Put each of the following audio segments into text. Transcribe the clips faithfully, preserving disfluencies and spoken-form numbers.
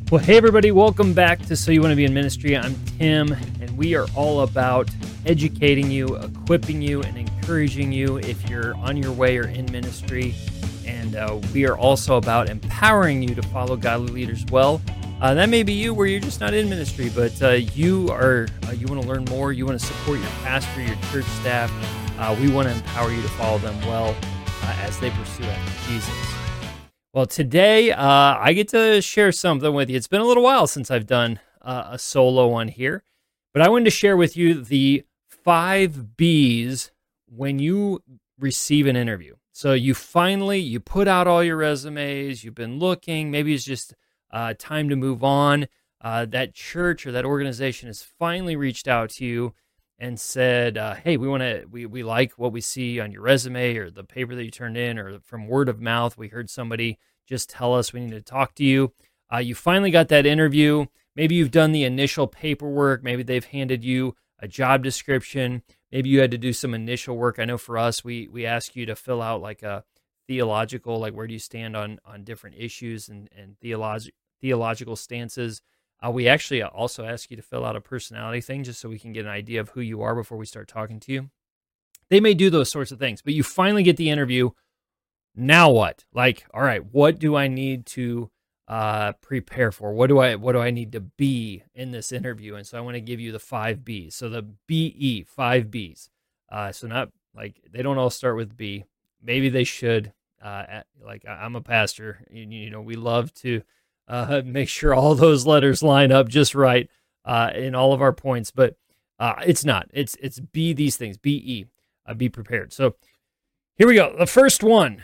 Well, hey everybody, welcome back to So You Want to Be in Ministry. I'm Tim, and we are all about educating you, equipping you, and encouraging you if you're on your way or in ministry. And uh, we are also about empowering you to follow godly leaders well. Uh, that may be you where you're just not in ministry, but uh, you are uh, you want to learn more, you want to support your pastor, your church staff. Uh, we want to empower you to follow them well uh, as they pursue after Jesus. Well, today uh, I get to share something with you. It's been a little while since I've done uh, a solo one here, but I wanted to share with you the five B's when you receive an interview. So you finally, you put out all your resumes, you've been looking, maybe it's just uh, time to move on. Uh, that church or that organization has finally reached out to you and said, uh, hey, we want to, we, we like what we see on your resume or the paper that you turned in or from word of mouth. We heard somebody just tell us we need to talk to you. Uh, you finally got that interview. Maybe you've done the initial paperwork. Maybe they've handed you a job description. Maybe you had to do some initial work. I know for us, we we ask you to fill out like a theological, like where do you stand on, on different issues and, and theologi- theological stances. Uh, we actually also ask you to fill out a personality thing just so we can get an idea of who you are before we start talking to you. They may do those sorts of things, but you finally get the interview. Now what? Like, all right, what do I need to uh, prepare for? What do I what do I need to be in this interview? And so I want to give you the five B's. So the B E, five B's. Uh, so not like they don't all start with B. Maybe they should. Uh, at, like I'm a pastor. You, you know, we love to Uh, make sure all those letters line up just right uh, in all of our points, but uh, it's not. It's it's be these things. B E. Uh, be prepared. So here we go. The first one: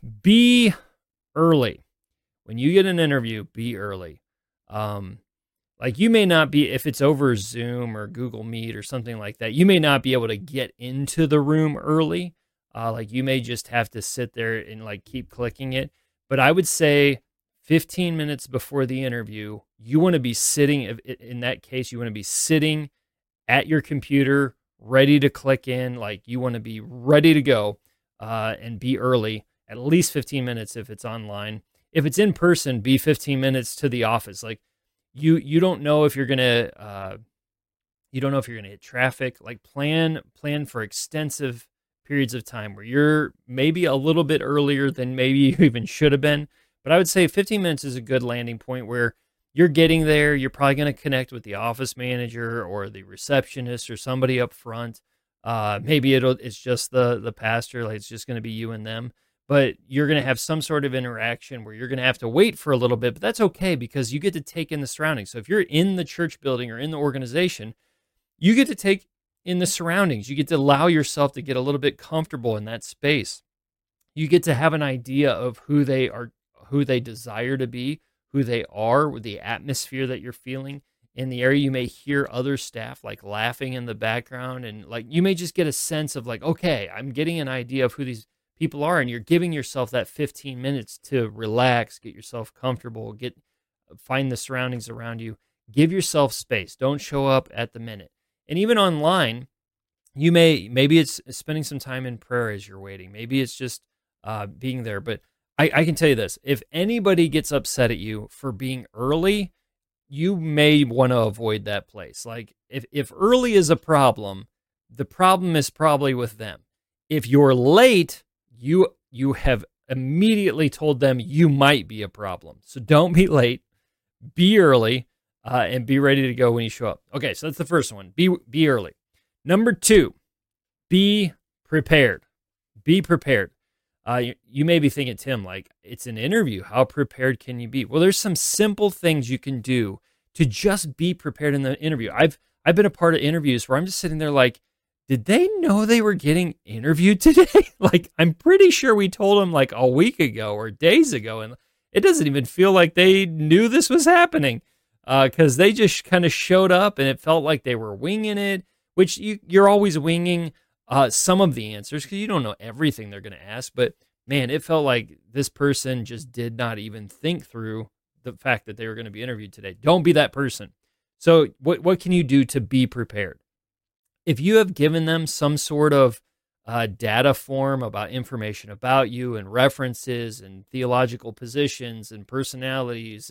be early. When you get an interview, be early. Um, like you may not be if it's over Zoom or Google Meet or something like that. You may not be able to get into the room early. Uh, like you may just have to sit there and like keep clicking it. But I would say fifteen minutes before the interview, you want to be sitting, in that case, you want to be sitting at your computer, ready to click in, like you want to be ready to go uh, and be early, at least fifteen minutes if it's online. If it's in person, be fifteen minutes to the office. Like you you don't know if you're going to, uh, you don't know if you're going to hit traffic. Like plan, plan for extensive periods of time where you're maybe a little bit earlier than maybe you even should have been. But I would say fifteen minutes is a good landing point where you're getting there. You're probably going to connect with the office manager or the receptionist or somebody up front. Uh, maybe it'll, it's just the, the pastor, like it's just going to be you and them. But you're going to have some sort of interaction where you're going to have to wait for a little bit. But that's okay because you get to take in the surroundings. So if you're in the church building or in the organization, you get to take in the surroundings. You get to allow yourself to get a little bit comfortable in that space. You get to have an idea of who they are, who they desire to be, who they are, the atmosphere that you're feeling in the area. You may hear other staff like laughing in the background, and like you may just get a sense of like, okay, I'm getting an idea of who these people are, and you're giving yourself that fifteen minutes to relax, get yourself comfortable, get find the surroundings around you, give yourself space. Don't show up at the minute. And even online, you may maybe it's spending some time in prayer as you're waiting. Maybe it's just uh, being there, but I, I can tell you this, if anybody gets upset at you for being early, you may want to avoid that place. Like if, if early is a problem, the problem is probably with them. If you're late, you you have immediately told them you might be a problem. So don't be late, be early, uh, and be ready to go when you show up. Okay, so that's the first one, be be early. Number two, be prepared. Be prepared. Uh, you, you may be thinking, Tim, like, it's an interview. How prepared can you be? Well, there's some simple things you can do to just be prepared in the interview. I've I've been a part of interviews where I'm just sitting there like, did they know they were getting interviewed today? Like, I'm pretty sure we told them like a week ago or days ago, and it doesn't even feel like they knew this was happening because uh, they just kind of showed up, and it felt like they were winging it, which you, you're always winging Uh, some of the answers because you don't know everything they're going to ask, but man, it felt like this person just did not even think through the fact that they were going to be interviewed today. Don't be that person. So what what can you do to be prepared? If you have given them some sort of uh, data form about information about you and references and theological positions and personalities and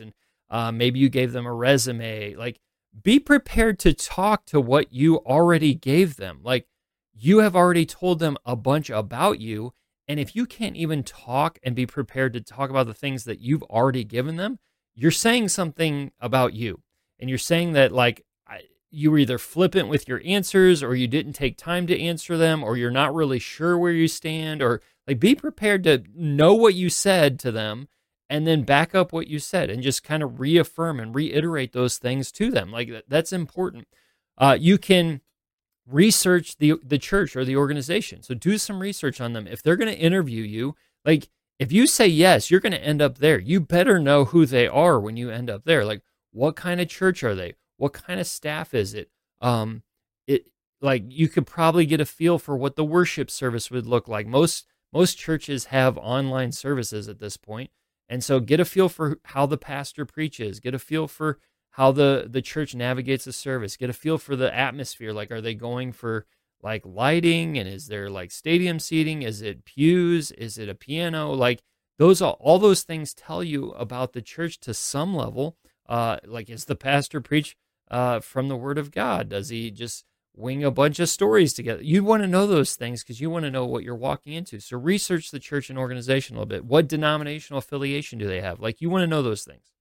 Uh, maybe you gave them a resume. Like, be prepared to talk to what you already gave them. Like, you have already told them a bunch about you. And if you can't even talk and be prepared to talk about the things that you've already given them, you're saying something about you. And you're saying that, like, I, you were either flippant with your answers, or you didn't take time to answer them, or you're not really sure where you stand, or like, be prepared to know what you said to them and then back up what you said and just kind of reaffirm and reiterate those things to them. Like, that's important. Uh, you can research the the church or the organization. So do some research on them. If they're going to interview you, like, if you say yes, you're going to end up there. You better know who they are when you end up there. Like, what kind of church are they? What kind of staff is it? Um, it like, you could probably get a feel for what the worship service would look like. Most most churches have online services at this point. And so get a feel for how the pastor preaches, get a feel for how the, the church navigates the service, get a feel for the atmosphere. Like, are they going for like lighting, and is there like stadium seating? Is it pews? Is it a piano? Like, those are, all those things tell you about the church to some level. Uh, like, is the pastor preach uh, from the Word of God? Does he just wing a bunch of stories together? You want to know those things because you want to know what you're walking into. So research the church and organization a little bit. What denominational affiliation do they have? Like, you want to know those things.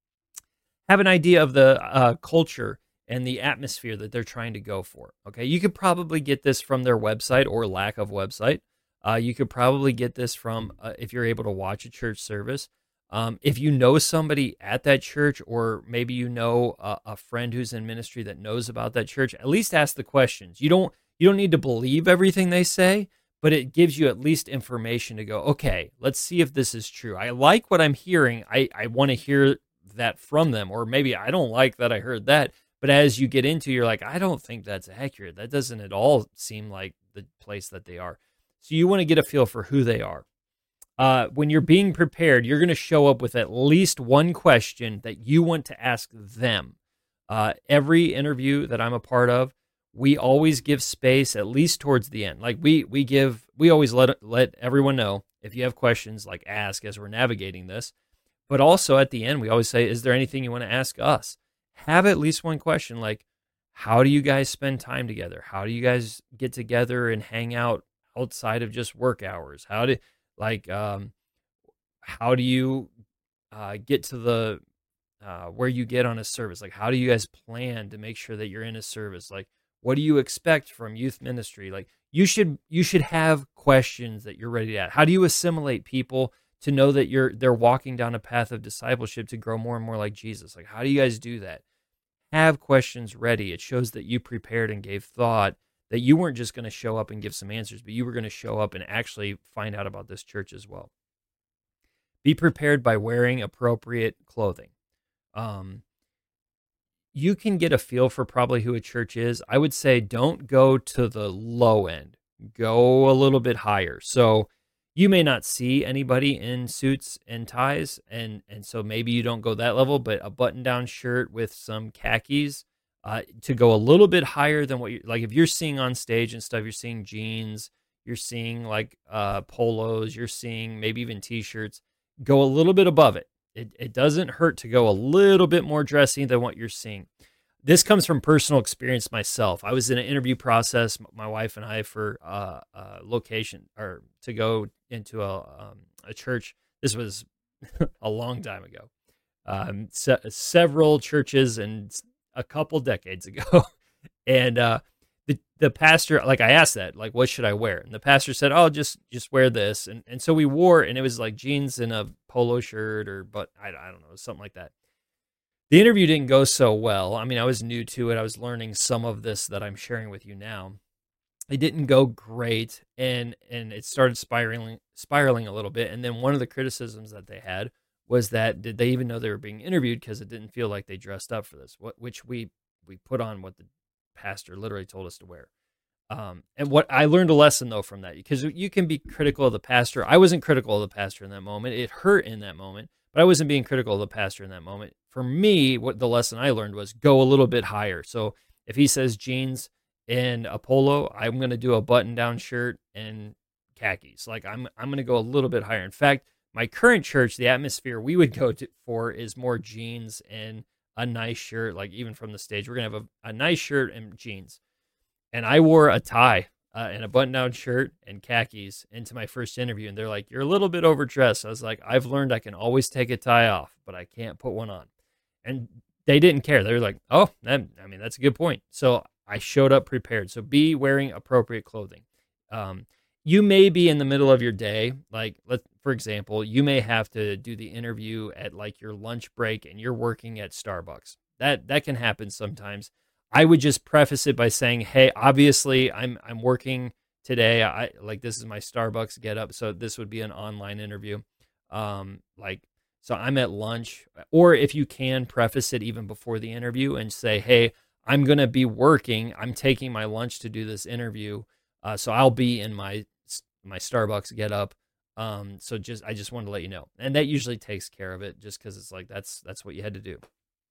Have an idea of the uh, culture and the atmosphere that they're trying to go for. Okay, you could probably get this from their website or lack of website. Uh, you could probably get this from, uh, if you're able to watch a church service. Um, if you know somebody at that church, or maybe you know a, a friend who's in ministry that knows about that church, at least ask the questions. You don't you don't need to believe everything they say, but it gives you at least information to go, okay, let's see if this is true. I like what I'm hearing. I, I want to hear that from them, or maybe I don't like that I heard that. But as you get into, you're like, I don't think that's accurate. That doesn't at all seem like the place that they are. So you want to get a feel for who they are. Uh, when you're being prepared, you're going to show up with at least one question that you want to ask them. Uh, every interview that I'm a part of, we always give space at least towards the end. Like, we we give, we always let let everyone know, if you have questions, like, ask as we're navigating this. But also at the end, we always say, is there anything you want to ask us? Have at least one question, like, how do you guys spend time together? How do you guys get together and hang out outside of just work hours? How do, like, um, how do you uh, get to the, uh, where you get on a service? Like, how do you guys plan to make sure that you're in a service? Like, what do you expect from youth ministry? Like, you should, you should have questions that you're ready to ask. How do you assimilate people to know that you're they're walking down a path of discipleship to grow more and more like Jesus? Like, how do you guys do that? Have questions ready. It shows that you prepared and gave thought, that you weren't just going to show up and give some answers, but you were going to show up and actually find out about this church as well. Be prepared by wearing appropriate clothing. Um, you can get a feel for probably who a church is. I would say don't go to the low end. Go a little bit higher. So you may not see anybody in suits and ties, and, and so maybe you don't go that level, but a button-down shirt with some khakis, uh, to go a little bit higher than what you, like, if you're seeing on stage and stuff, you're seeing jeans, you're seeing like uh, polos, you're seeing maybe even t-shirts, go a little bit above it. It it doesn't hurt to go a little bit more dressy than what you're seeing. This comes from personal experience myself. I was in an interview process, my wife and I, for uh, a location, or to go into a um, a church. This was a long time ago, um, se- several churches and a couple decades ago. And uh, the the pastor, like, I asked that, like, what should I wear? And the pastor said, oh, just just wear this. And and so we wore, and it was like jeans and a polo shirt, or but I, I don't know, something like that. The interview didn't go so well. I mean, I was new to it. I was learning some of this that I'm sharing with you now. It didn't go great, and and it started spiraling spiraling a little bit. And then one of the criticisms that they had was that, did they even know they were being interviewed, because it didn't feel like they dressed up for this, what which we we put on what the pastor literally told us to wear. Um, and what I learned a lesson, though, from that, because you can be critical of the pastor. I wasn't critical of the pastor in that moment. It hurt in that moment, but I wasn't being critical of the pastor in that moment. For me, what the lesson I learned was, go a little bit higher. So if he says jeans and a polo, I'm going to do a button-down shirt and khakis. Like, I'm I'm going to go a little bit higher. In fact, My current church, the atmosphere we would go to for is more jeans and a nice shirt. Like even from the stage, we're going to have a, a nice shirt and jeans. And I wore a tie uh, and a button-down shirt and khakis into my first interview. And they're like, you're a little bit overdressed. I was like, I've learned I can always take a tie off, but I can't put one on. And they didn't care. They were like, oh, that, I mean, that's a good point. So I showed up prepared. So be wearing appropriate clothing. Um, you may be in the middle of your day. Like, let, for example, you may have to do the interview at like your lunch break and you're working at Starbucks. That that can happen sometimes. I would just preface it by saying, hey, obviously I'm I'm working today. I like this is my Starbucks get up. So this would be an online interview. Um, like, so I'm at lunch, or if you can preface it even before the interview and say, hey, I'm going to be working. I'm taking my lunch to do this interview. Uh, so I'll be in my my Starbucks get up. Um, so just I just wanted to let you know. And that usually takes care of it just because it's like that's that's what you had to do.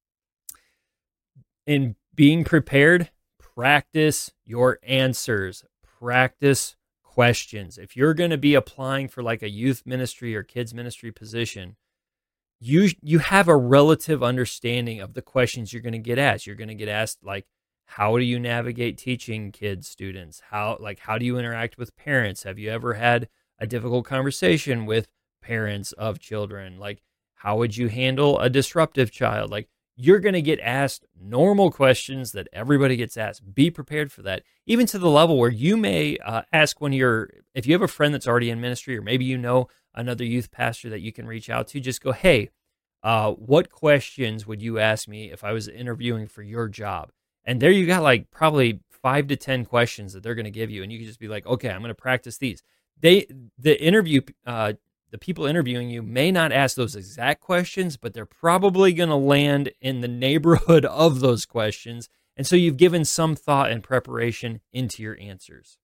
In being prepared, practice your answers. Practice questions. If you're going to be applying for like a youth ministry or kids ministry position, you you have a relative understanding of the questions you're going to get asked. You're going to get asked like, how do you navigate teaching kids, students? How like how do you interact with parents? Have you ever had a difficult conversation with parents of children? Like, how would you handle a disruptive child? Like, you're going to get asked normal questions that everybody gets asked. Be prepared for that, even to the level where you may uh, ask when you're, if you have a friend that's already in ministry, or maybe you know another youth pastor that you can reach out to, just go, hey, uh, what questions would you ask me if I was interviewing for your job? And there you got like probably five to ten questions that they're going to give you, and you can just be like, okay, I'm going to practice these. They, the interview, uh, the people interviewing you may not ask those exact questions, but they're probably going to land in the neighborhood of those questions. And so you've given some thought and preparation into your answers.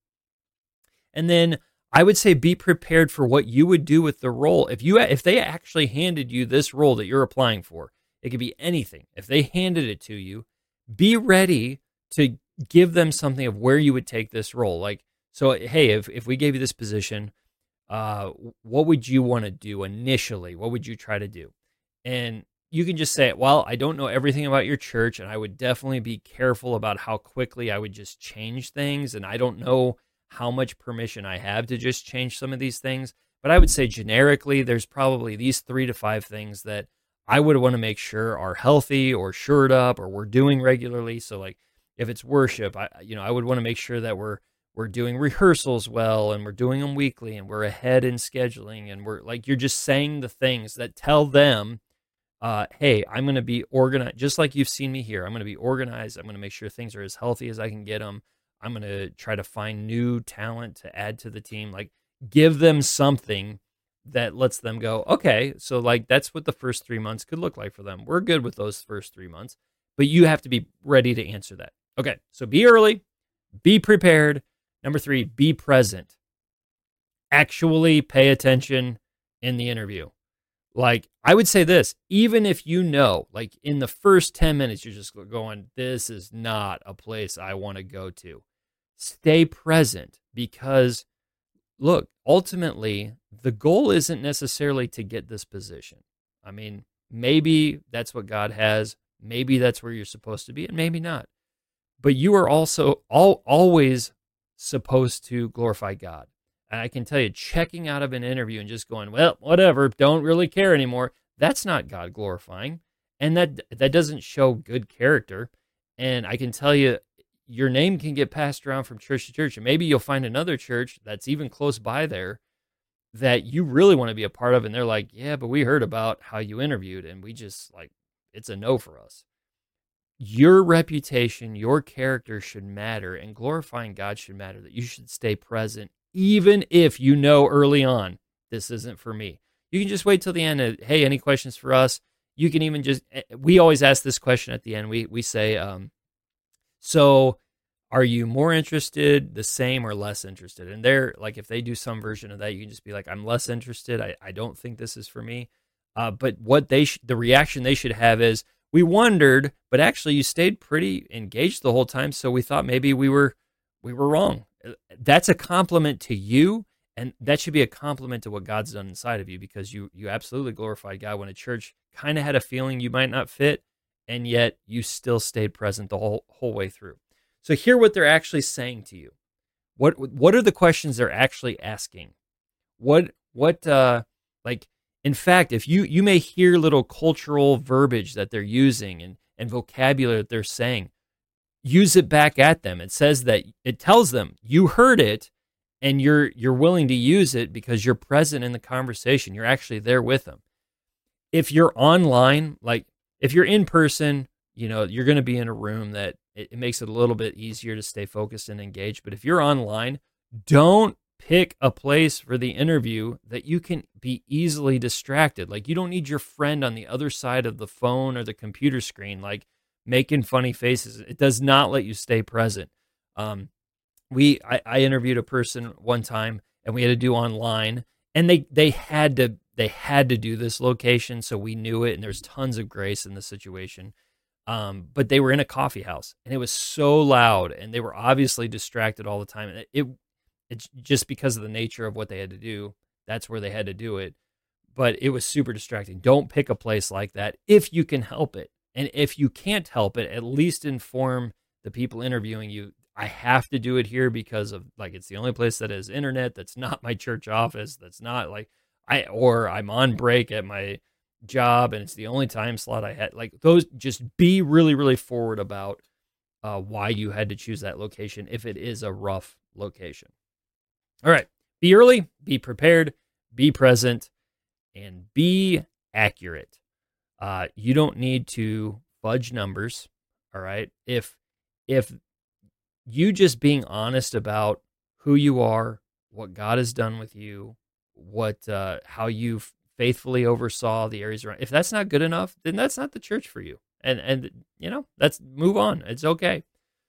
And then I would say be prepared for what you would do with the role. If you if they actually handed you this role that you're applying for, it could be anything. If they handed it to you, be ready to give them something of where you would take this role. Like, so, hey, if, if we gave you this position, uh, what would you want to do initially? What would you try to do? And you can just say, well, I don't know everything about your church, and I would definitely be careful about how quickly I would just change things. And I don't know how much permission I have to just change some of these things. But I would say generically, there's probably these three to five things that I would want to make sure are healthy or shored up or we're doing regularly. So like if it's worship, I, you know, I would want to make sure that we're, we're doing rehearsals well, and we're doing them weekly, and we're ahead in scheduling, and we're like, you're just saying the things that tell them, uh, hey, I'm going to be organized, just like you've seen me here. I'm going to be organized. I'm going to make sure things are as healthy as I can get them. I'm going to try to find new talent to add to the team. Like, give them something that lets them go, okay, so like that's what the first three months could look like for them. We're good with those first three months, but you have to be ready to answer that. Okay, so be early, be prepared. Number three, be present. Actually pay attention in the interview. Like, I would say this, even if you know, like in the first ten minutes, you're just going, this is not a place I want to go to. Stay present, because look, ultimately, the goal isn't necessarily to get this position. I mean, maybe that's what God has. Maybe that's where you're supposed to be, and maybe not. But you are also all, always supposed to glorify God. And I can tell you, checking out of an interview and just going, well, whatever, don't really care anymore, that's not God glorifying. And that that doesn't show good character. And I can tell you, your name can get passed around from church to church. And maybe you'll find another church that's even close by there that you really want to be a part of. And they're like, yeah, but we heard about how you interviewed, and we just like, it's a no for us. Your reputation, your character should matter, and glorifying God should matter, that you should stay present, even if you know early on, this isn't for me. You can just wait till the end. And, hey, any questions for us? You can even just, we always ask this question at the end. We we say, um, so are you more interested, the same, or less interested? And they're like, if they do some version of that, you can just be like, I'm less interested. I, I don't think this is for me. Uh, but what they sh- the reaction they should have is, we wondered, but actually you stayed pretty engaged the whole time, so we thought maybe we were we were wrong. That's a compliment to you, And that should be a compliment to what God's done inside of you, because you you absolutely glorified God when a church kind of had a feeling you might not fit, and yet you still stayed present the whole whole way through. So hear what they're actually saying to you. What what are the questions they're actually asking? What what uh like in fact, if you you may hear little cultural verbiage that they're using and and vocabulary that they're saying, use it back at them. It says that it tells them you heard it, and you're you're willing to use it because you're present in the conversation. You're actually there with them. If you're online, like if you're in person, you know, you're going to be in a room that it, it makes it a little bit easier to stay focused and engaged. But if you're online, don't pick a place for the interview that you can be easily distracted. Like, you don't need your friend on the other side of the phone or the computer screen, like making funny faces. It does not let you stay present. Um, we, I, I interviewed a person one time, and we had to do online, and they, they had to, they had to do this location. So we knew it, and there's tons of grace in the situation. Um, but they were in a coffee house, and it was so loud, and they were obviously distracted all the time. It, it It's just because of the nature of what they had to do. That's where they had to do it. But it was super distracting. Don't pick a place like that if you can help it. And if you can't help it, at least inform the people interviewing you. I have to do it here because of, like, it's the only place that has internet. That's not my church office. That's not like I, or I'm on break at my job, and it's the only time slot I had. Like, those, just be really, really forward about uh, why you had to choose that location if it is a rough location. All right. Be early, be prepared, be present, and be accurate. Uh, you don't need to fudge numbers. All right. If, if you just being honest about who you are, what God has done with you, what, uh, how you faithfully oversaw the areas around, if that's not good enough, then that's not the church for you. And, and, you know, that's, move on. It's okay.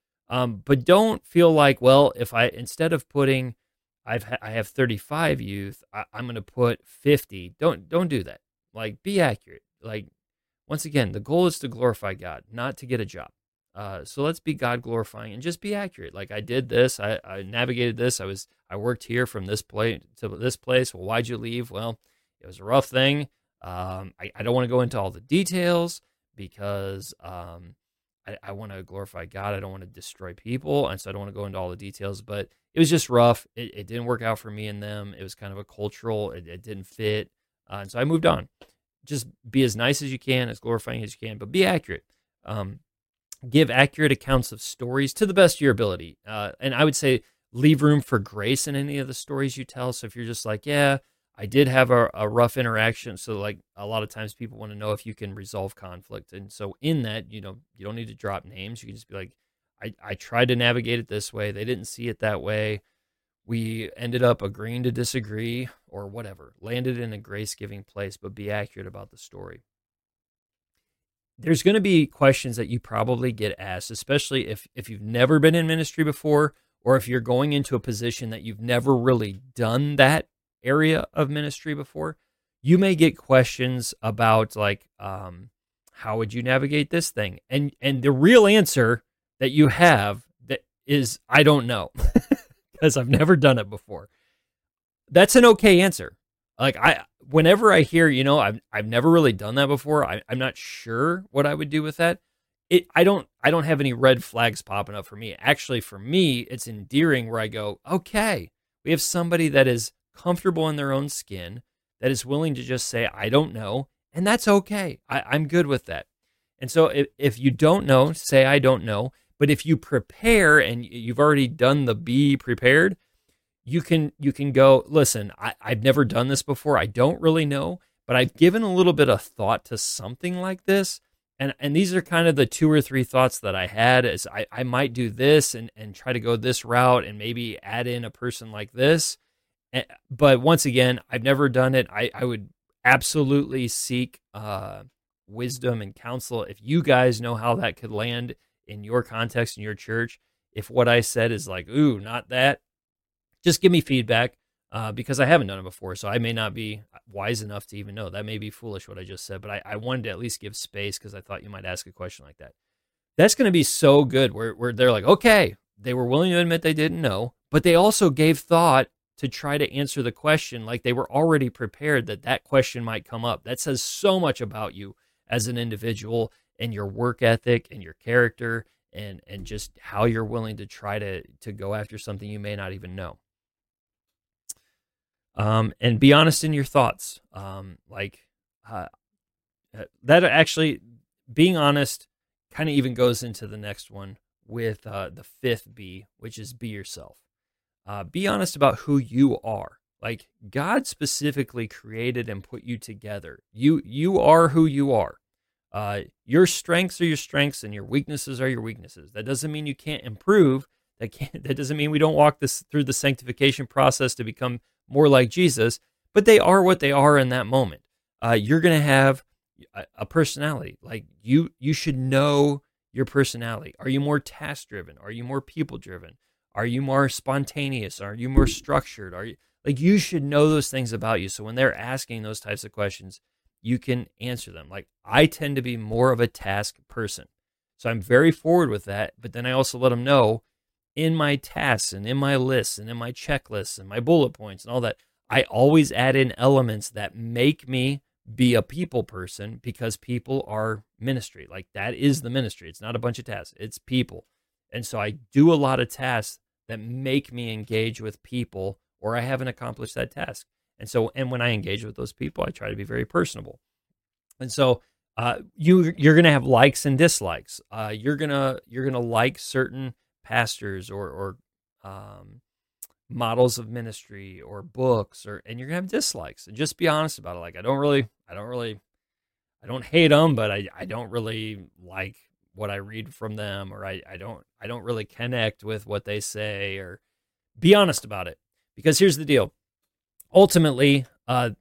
Um, but don't feel like, well, if I, instead of putting, I've ha- I have thirty-five youth, I- I'm going to put fifty. Don't don't do that. Like, be accurate. Like, once again, the goal is to glorify God, not to get a job. Uh, so let's be God glorifying and just be accurate. Like, I did this, I, I navigated this, I was I worked here from this place to this place. Well, why'd you leave? Well, it was a rough thing. Um, I, I don't want to go into all the details because um, I, I want to glorify God. I don't want to destroy people, and so I don't want to go into all the details. But it was just rough. It, it didn't work out for me and them. It was kind of a cultural. It, it didn't fit, uh, and so I moved on. Just be as nice as you can, as glorifying as you can, but be accurate. Um, give accurate accounts of stories to the best of your ability, uh, and I would say leave room for grace in any of the stories you tell. So if you're just like, yeah, I did have a, a rough interaction. So, like, a lot of times people want to know if you can resolve conflict. And so in that, you know, you don't need to drop names. You can just be like, I, I tried to navigate it this way. They didn't see it that way. We ended up agreeing to disagree or whatever, landed in a grace-giving place, but be accurate about the story. There's going to be questions that you probably get asked, especially if, if you've never been in ministry before, or if you're going into a position that you've never really done that area of ministry before. You may get questions about, like, um, how would you navigate this thing? And and the real answer that you have that is, I don't know, because I've never done it before. That's an okay answer. Like, I, whenever I hear, you know, I've I've never really done that before. I, I'm not sure what I would do with that. It I don't I don't have any red flags popping up for me. Actually, for me, it's endearing where I go, okay, we have somebody that is comfortable in their own skin, that is willing to just say, I don't know, and that's okay. I, I'm good with that. And so if, if you don't know, say, I don't know. But if you prepare and you've already done the be prepared, you can you can go, listen, I, I've never done this before. I don't really know, but I've given a little bit of thought to something like this. And and these are kind of the two or three thoughts that I had is I, I might do this and, and try to go this route and maybe add in a person like this. But once again, I've never done it. I, I would absolutely seek uh, wisdom and counsel. If you guys know how that could land in your context, in your church, if what I said is like, ooh, not that, just give me feedback uh, because I haven't done it before. So I may not be wise enough to even know. That may be foolish what I just said, but I, I wanted to at least give space because I thought you might ask a question like that. That's going to be so good where, where they're like, okay, they were willing to admit they didn't know, but they also gave thought to try to answer the question like they were already prepared that that question might come up. That says so much about you as an individual and your work ethic and your character and and just how you're willing to try to to go after something you may not even know. Um, and be honest in your thoughts. Um, like uh, that actually, being honest kind of even goes into the next one with uh, the fifth B, which is be yourself. Uh, be honest about who you are. Like God specifically created and put you together. You you are who you are. Uh, your strengths are your strengths and your weaknesses are your weaknesses. That doesn't mean you can't improve. That can't, that doesn't mean we don't walk this through the sanctification process to become more like Jesus, but they are what they are in that moment. Uh, you're going to have a, a personality. Like you, you should know your personality. Are you more task driven? Are you more people driven? Are you more spontaneous? Are you more structured? Are you like, you should know those things about you. So when they're asking those types of questions, you can answer them. Like I tend to be more of a task person. So I'm very forward with that. But then I also let them know in my tasks and in my lists and in my checklists and my bullet points and all that, I always add in elements that make me be a people person because people are ministry. Like that is the ministry. It's not a bunch of tasks. It's people. And so I do a lot of tasks that make me engage with people or I haven't accomplished that task. And so, and when I engage with those people, I try to be very personable. And so, uh, you you're gonna have likes and dislikes. Uh, you're gonna you're gonna like certain pastors or or um, models of ministry or books, or and you're gonna have dislikes. And just be honest about it. Like I don't really, I don't really, I don't hate them, but I I don't really like what I read from them, or I I don't I don't really connect with what they say. Or be honest about it, because here's the deal. Ultimately, uh,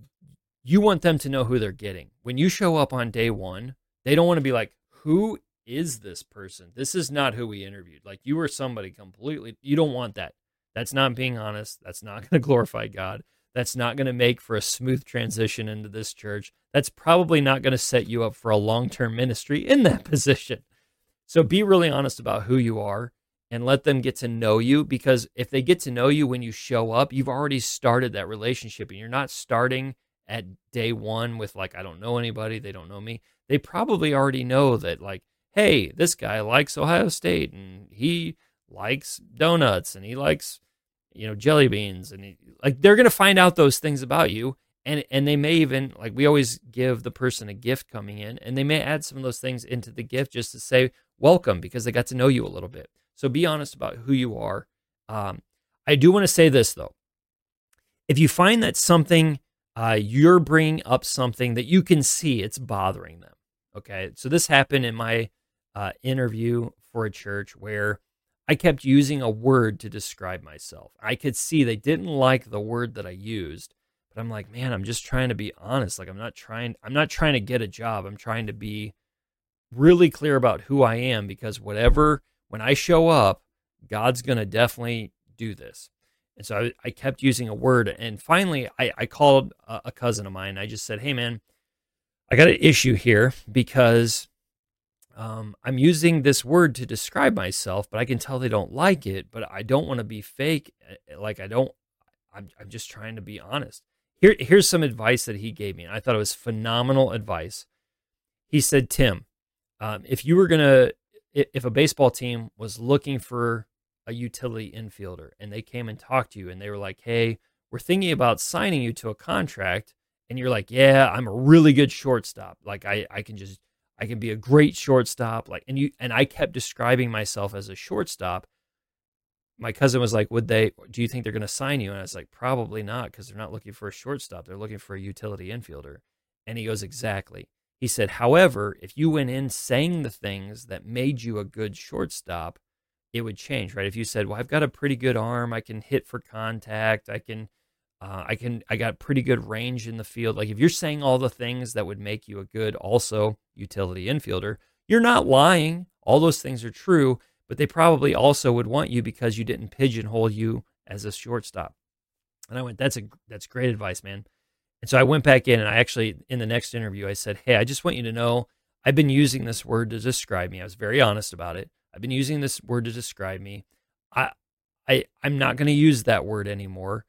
you want them to know who they're getting. When you show up on day one, they don't want to be like, who is this person? This is not who we interviewed. Like you were somebody completely, you don't want that. That's not being honest. That's not going to glorify God. That's not going to make for a smooth transition into this church. That's probably not going to set you up for a long-term ministry in that position. So be really honest about who you are. And let them get to know you, because if they get to know you when you show up, you've already started that relationship, and you're not starting at day one with like, I don't know anybody, they don't know me. They probably already know that like, hey, this guy likes Ohio State and he likes donuts and he likes, you know, jelly beans, and he, like they're going to find out those things about you. And and they may even, like we always give the person a gift coming in, and they may add some of those things into the gift just to say welcome because they got to know you a little bit. So be honest about who you are. Um, I do want to say this, though. If you find that something, uh, you're bringing up something that you can see it's bothering them, okay? So this happened in my uh, interview for a church where I kept using a word to describe myself. I could see they didn't like the word that I used, but I'm like, man, I'm just trying to be honest. Like I'm not trying, I'm not trying to get a job. I'm trying to be really clear about who I am, because whatever... when I show up, God's going to definitely do this. And so I, I kept using a word. And finally, I, I called a, a cousin of mine. I just said, hey, man, I got an issue here because um, I'm using this word to describe myself, but I can tell they don't like it. But I don't want to be fake. Like I don't, I'm, I'm just trying to be honest. Here, here's some advice that he gave me. And I thought it was phenomenal advice. He said, Tim, um, if you were going to, if a baseball team was looking for a utility infielder and they came and talked to you and they were like, hey, we're thinking about signing you to a contract, and you're like, yeah, I'm a really good shortstop. Like I, I can just, I can be a great shortstop. Like, and you, and I kept describing myself as a shortstop. My cousin was like, would they, do you think they're going to sign you? And I was like, probably not, because they're not looking for a shortstop. They're looking for a utility infielder. And he goes, exactly. He said, however, if you went in saying the things that made you a good shortstop, it would change, right? If you said, well, I've got a pretty good arm, I can hit for contact, I can, uh, I can, I got pretty good range in the field. Like if you're saying all the things that would make you a good, also utility infielder, you're not lying. All those things are true, but they probably also would want you because you didn't pigeonhole you as a shortstop. And I went, that's a, that's great advice, man. And so I went back in, and I actually, in the next interview, I said, hey, I just want you to know, I've been using this word to describe me. I was very honest about it. I've been using this word to describe me. I, I, I'm not going to use that word anymore.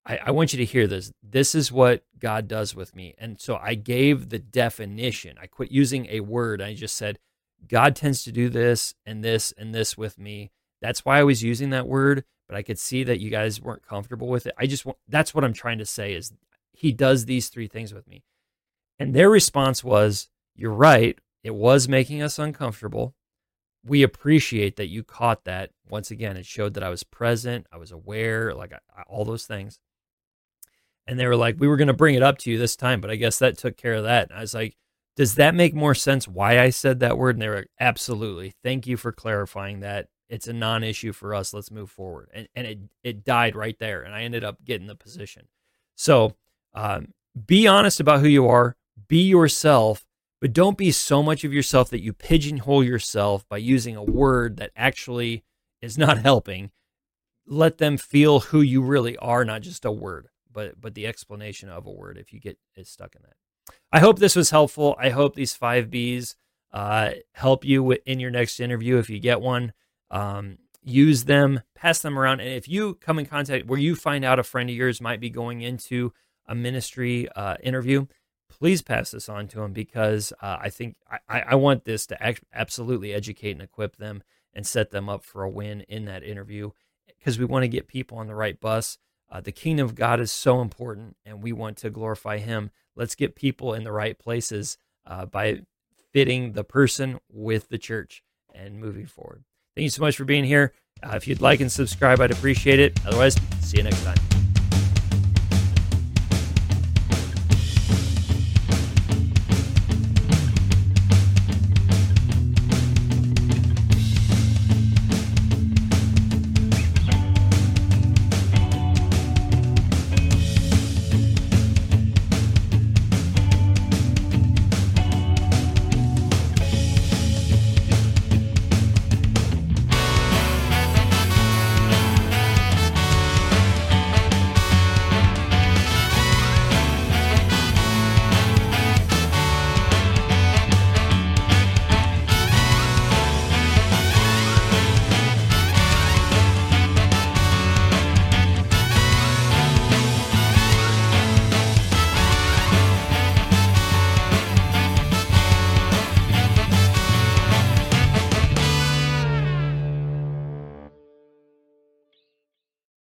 I, I want you to hear this. This is what God does with me. And so I gave the definition. I quit using a word. I just said, God tends to do this and this and this with me. That's why I was using that word, but I could see that you guys weren't comfortable with it. I just want, that's what I'm trying to say is he does these three things with me. And their response was, you're right. It was making us uncomfortable. We appreciate that you caught that. Once again, it showed that I was present. I was aware, like I, all those things. And they were like, we were going to bring it up to you this time, but I guess that took care of that. And I was like, does that make more sense why I said that word? And they were like, absolutely. Thank you for clarifying that. It's a non-issue for us. Let's move forward. And and it, it died right there. And I ended up getting the position. So um, be honest about who you are. Be yourself, but don't be so much of yourself that you pigeonhole yourself by using a word that actually is not helping. Let them feel who you really are, not just a word, but but the explanation of a word if you get stuck in that. I hope this was helpful. I hope these five B's uh, help you in your next interview if you get one. Um, use them, pass them around. And if you come in contact where you find out a friend of yours might be going into a ministry uh, interview, please pass this on to them because uh, I think I, I want this to act, absolutely educate and equip them and set them up for a win in that interview because we want to get people on the right bus. Uh, the kingdom of God is so important and we want to glorify him. Let's get people in the right places uh, by fitting the person with the church and moving forward. Thank you so much for being here. Uh, if you'd like and subscribe, I'd appreciate it. Otherwise, see you next time.